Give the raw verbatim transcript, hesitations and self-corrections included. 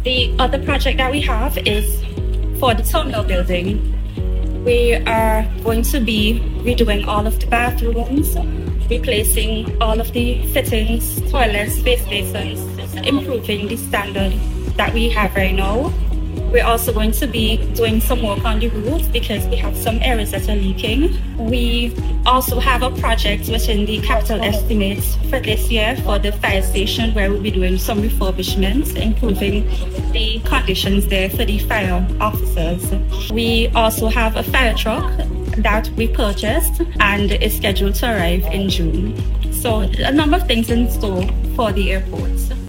The other project that we have is for the terminal building. We are going to be redoing all of the bathrooms, replacing all of the fittings, toilets, space basins, improving the standard that we have right now. We're also going to be doing some work on the roof because we have some areas that are leaking. We also have a project within the capital estimates for this year for the fire station where we'll be doing some refurbishments, improving the conditions there for the fire officers. We also have a fire truck that we purchased and is scheduled to arrive in June. So a number of things in store for the airport.